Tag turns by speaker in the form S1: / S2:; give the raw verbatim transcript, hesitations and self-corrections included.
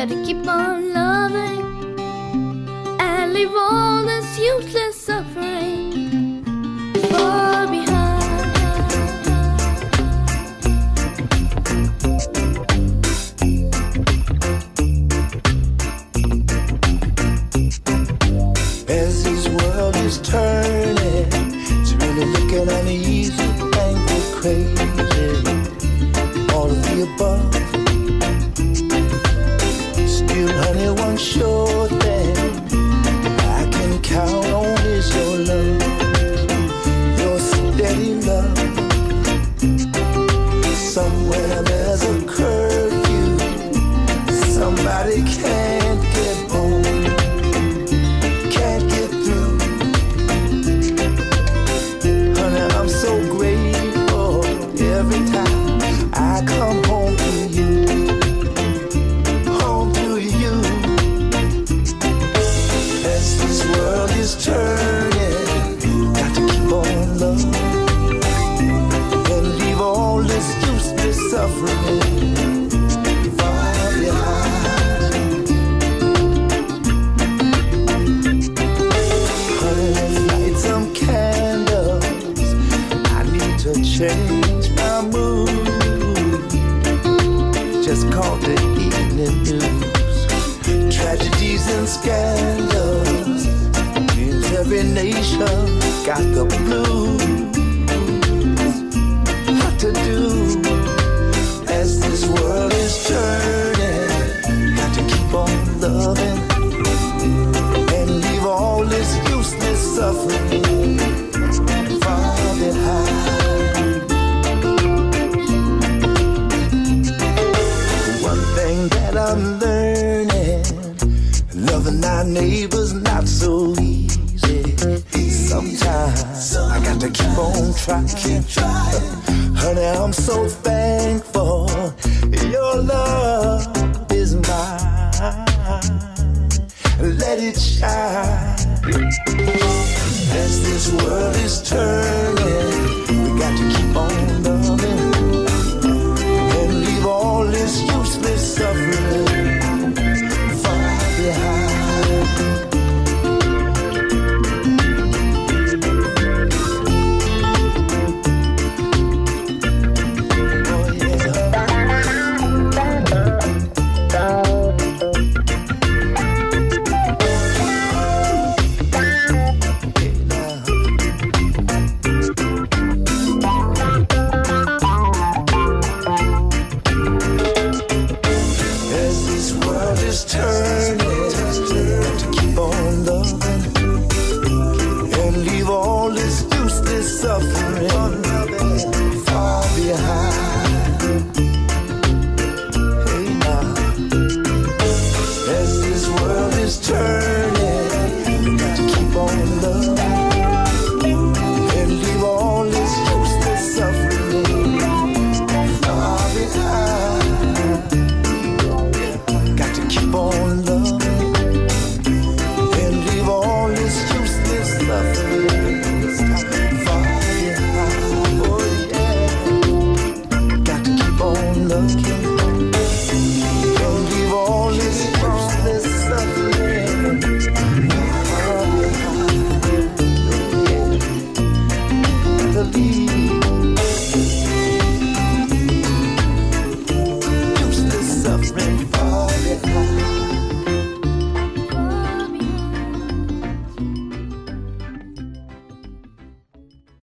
S1: Gotta keep on loving and leave all this useless suffering far behind.
S2: As this world is turning, it's really looking uneasy, angry, crazy, all of the above. Still, honey, one sure thing I can count on is your love, your steady love. Somewhere there's a curfew, somebody can't get home, can't get through. Honey, I'm so grateful every time I come home to you. Turning, got to keep on loving and leave all this useless suffering far behind. Honey, let's light some candles. I need to change my mood. Just caught the evening news, tragedies and scandals. Every nation got the blues. What to do as this world is turning? Got to keep on loving and leave all this useless suffering far behind. One thing that I'm learning, loving our neighbors not so easy. Sometimes I got to keep on trying. Honey, I'm so thankful your love is mine. Let it shine. As this world is turning, we got to keep on loving and leave all this useless suffering far behind. Looking